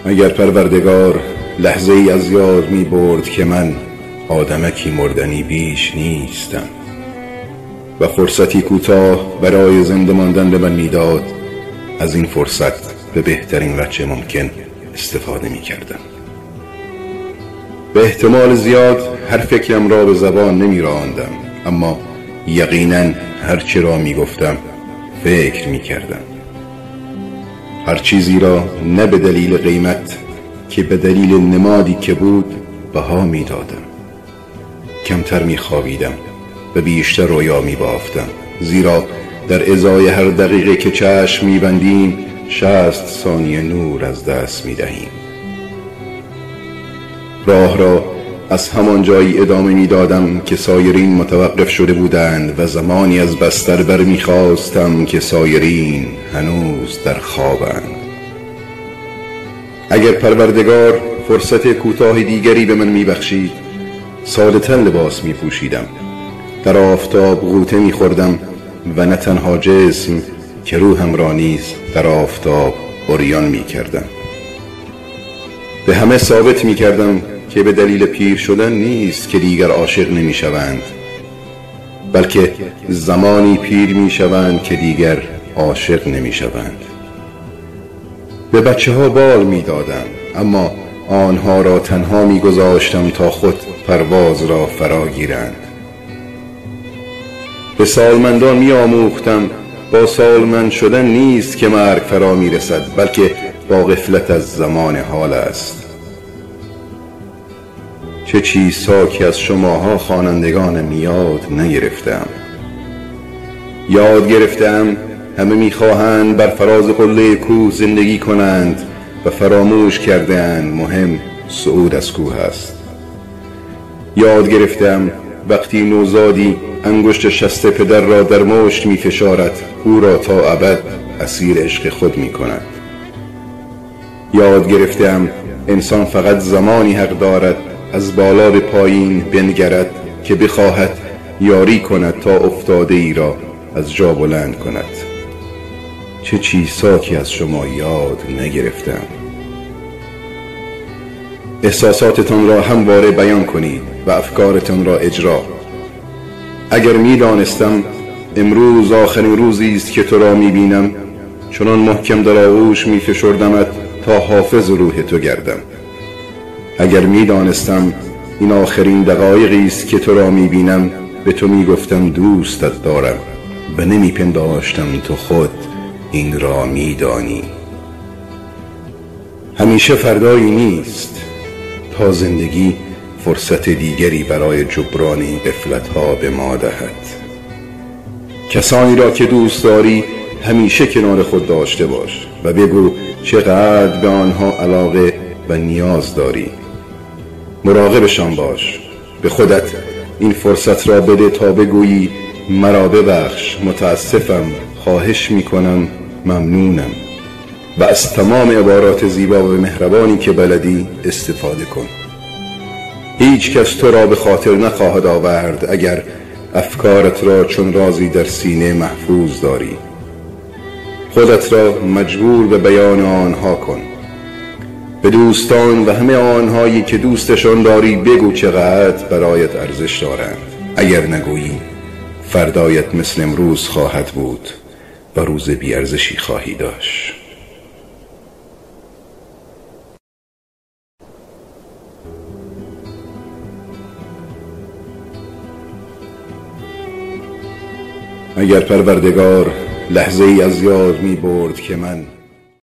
اگر پروردگار لحظه ای از یاد می برد که من آدمکی مردنی بیش نیستم و فرصتی کوتاه برای زنده ماندن به من میداد، از این فرصت به بهترین وجه ممکن استفاده می کردم. به احتمال زیاد هر فکرم را به زبان نمی راندم، اما یقیناً هر چی را می گفتم فکر می کردم. هر چیزی را نه به دلیل قیمت که به دلیل نمادی که بود بها می دادم. کمتر می خوابیدم و بیشتر رویا می بافتم، زیرا در ازای هر دقیقه که چشم می بندیم 60 ثانیه نور از دست می دهیم. راه را از همان جایی ادامه می دادم که سایرین متوقف شده بودند و زمانی از بستر بر می خواستم که سایرین هنوز در خوابند. اگر پروردگار فرصت کوتاه دیگری به من می بخشید، ساده تن لباس می پوشیدم، در آفتاب غوطه می خوردم و نه تنها جسم که روحم را نیز در آفتاب عریان می کردم. به همه ثابت می کردم که به دلیل پیر شدن نیست که دیگر عاشق نمی شوند، بلکه زمانی پیر می شوند که دیگر عاشق نمی شوند. به بچه ها بال می دادم، اما آنها را تنها می گذاشتم تا خود پرواز را فرا گیرند. به سالمندان می آموختم با سالمند شدن نیست که مرگ فرا می رسد، بلکه با غفلت از زمان حال است. چه چیزها که از شماها خوانندگانم یاد نگرفتم. یاد گرفتم همه میخواهند بر فراز قله کوه زندگی کنند و فراموش کرده‌اند مهم صعود از کوه است. یاد گرفتم وقتی نوزادی انگشت شست پدر را در مشت میفشارد، او را تا ابد اسیر عشق خود میکند. یاد گرفتم انسان فقط زمانی حق دارد از بالا به پایین بنگرد که بخواهد یاری کند تا افتاده ای را از جا بلند کند. چه چیزها که از شما یاد نگرفتم. احساساتتان را همواره بیان کنید و افکارتان را اجرا. اگر می دانستم امروز آخرین روزی است که تو را می بینم، چنان محکم در آغوش می فشردمت تا حافظ روح تو گردم. اگر می دانستم این آخرین دقایقی است که تو را می بینم، به تو می گفتم دوستت دارم و نمی پنداشتم تو خود این را می دانی. همیشه فردایی نیست تا زندگی فرصت دیگری برای جبران این غفلت‌ها به ما دهد. کسانی را که دوست داری همیشه کنار خود داشته باش و بگو چقدر به آنها علاقه و نیاز داری. مراقبشان باش. به خودت این فرصت را بده تا بگویی مرا ببخش، متاسفم، خواهش میکنم، ممنونم، و از تمام عبارات زیبا و مهربانی که بلدی استفاده کن. هیچ کس تو را به خاطر نخواهد آورد اگر افکارت را چون رازی در سینه محفوظ داری. خودت را مجبور به بیان آنها کن. به دوستان و همه آنهایی که دوستشان داری بگو چقدر برایت ارزش دارند. اگر نگویی فردایت مثل امروز خواهد بود و روز بی‌ارزشی خواهی داشت. اگر پروردگار لحظه ای از یاد می برد که من